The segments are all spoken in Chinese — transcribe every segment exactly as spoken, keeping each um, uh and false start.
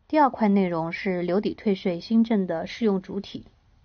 第二块内容是留抵退税新政的适用主体。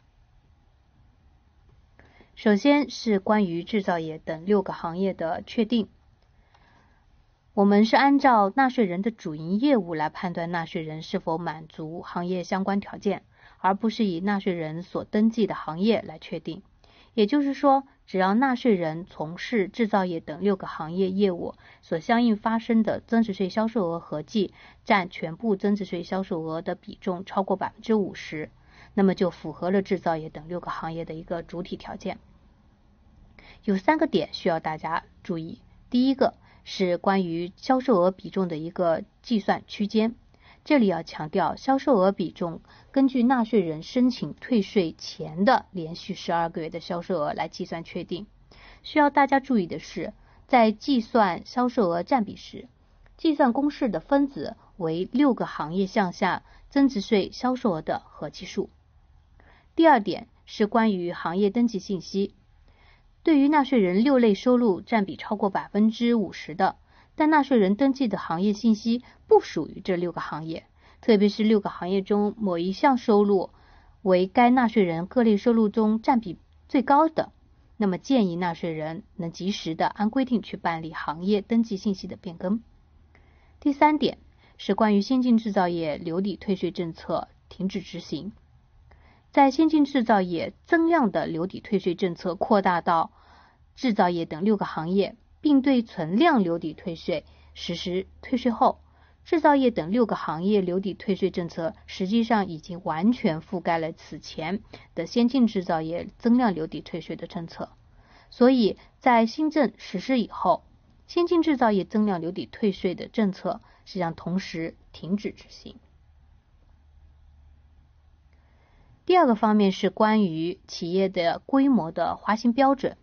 首先是关于制造业等六个行业的确定。我们是按照纳税人的主营业务来判断纳税人是否满足行业相关条件，而不是以纳税人所登记的行业来确定。也就是说，只要纳税人从事制造业等六个行业业务所相应发生的增值税销售额合计占全部增值税销售额的比重超过 百分之五十， 那么就符合了制造业等六个行业的一个主体条件。有三个点需要大家注意。第一个是关于销售额比重的一个计算区间。这里要强调，销售额比重根据纳税人申请退税前的连续十二个月的销售额来计算确定。需要大家注意的是，在计算销售额占比时，计算公式的分子为六个行业项下增值税销售额的合计数。第二点是关于行业登记信息。对于纳税人六类收入占比超过 百分之五十 的，但纳税人登记的行业信息不属于这六个行业，特别是六个行业中某一项收入为该纳税人各类收入中占比最高的，那么建议纳税人能及时的按规定去办理行业登记信息的变更。第三点是关于先进制造业留抵退税政策停止执行。在先进制造业增量的留抵退税政策扩大到制造业等六个行业，并对存量留抵退税实施退税后，制造业等六个行业留抵退税政策实际上已经完全覆盖了此前的先进制造业增量留抵退税的政策。所以在新政实施以后，先进制造业增量留抵退税的政策实际上同时停止执行。第二个方面是关于企业的规模的滑行标准。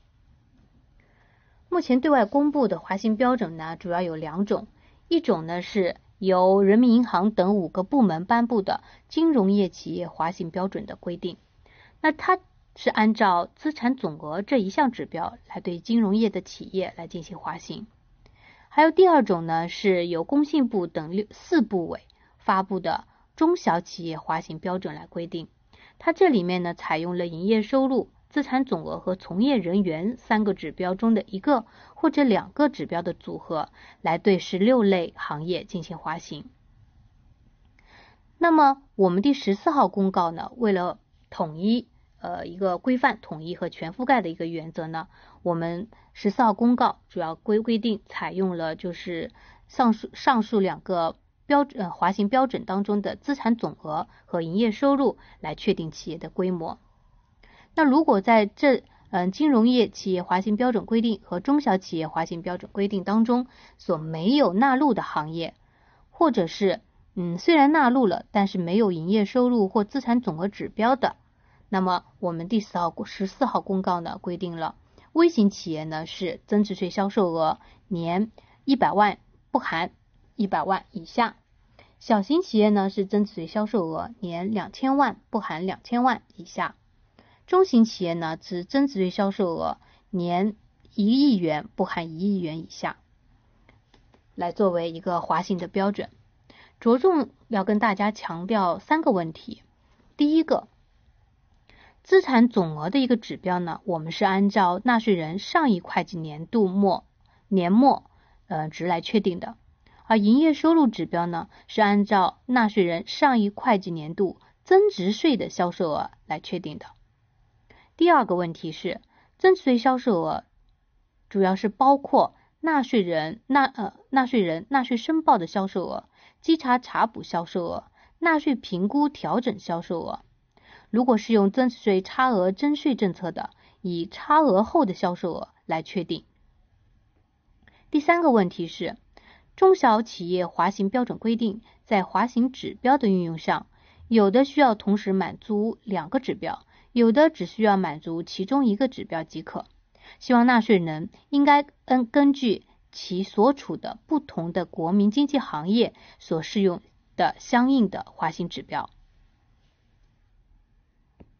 目前对外公布的滑行标准呢，主要有两种。一种呢是由人民银行等五个部门颁布的金融业企业滑行标准的规定，那它是按照资产总额这一项指标来对金融业的企业来进行滑行。还有第二种呢，是由工信部等六四部委发布的中小企业滑行标准来规定。它这里面呢采用了营业收入、资产总额和从业人员三个指标中的一个或者两个指标的组合，来对十六类行业进行滑行。那么我们第十四号公告呢，为了统一呃一个规范、统一和全覆盖的一个原则呢，我们十四号公告主要规规定采用了就是上述上述两个标准、呃、滑行标准当中的资产总额和营业收入来确定企业的规模。那如果在这嗯、呃、金融业企业滑行标准规定和中小企业滑行标准规定当中所没有纳入的行业，或者是嗯虽然纳入了但是没有营业收入或资产总额指标的，那么我们第十号十四号公告呢规定了，微型企业呢是增值税销售额年一百万不含一百万以下，小型企业呢是增值税销售额年两千万不含两千万以下，中型企业呢是增值税销售额年一亿元不含一亿元以下，来作为一个滑行的标准。着重要跟大家强调三个问题。第一个，资产总额的一个指标呢，我们是按照纳税人上一会计年度末年末呃值来确定的，而营业收入指标呢是按照纳税人上一会计年度增值税的销售额来确定的。第二个问题是，增值税销售额主要是包括纳税人纳呃纳税人纳税申报的销售额、稽查查补销售额、纳税评估调整销售额。如果是用增值税差额征税政策的，以差额后的销售额来确定。第三个问题是，中小企业滑行标准规定在滑行指标的运用上，有的需要同时满足两个指标，有的只需要满足其中一个指标即可。希望纳税人应该根根据其所处的不同的国民经济行业所适用的相应的滑行指标。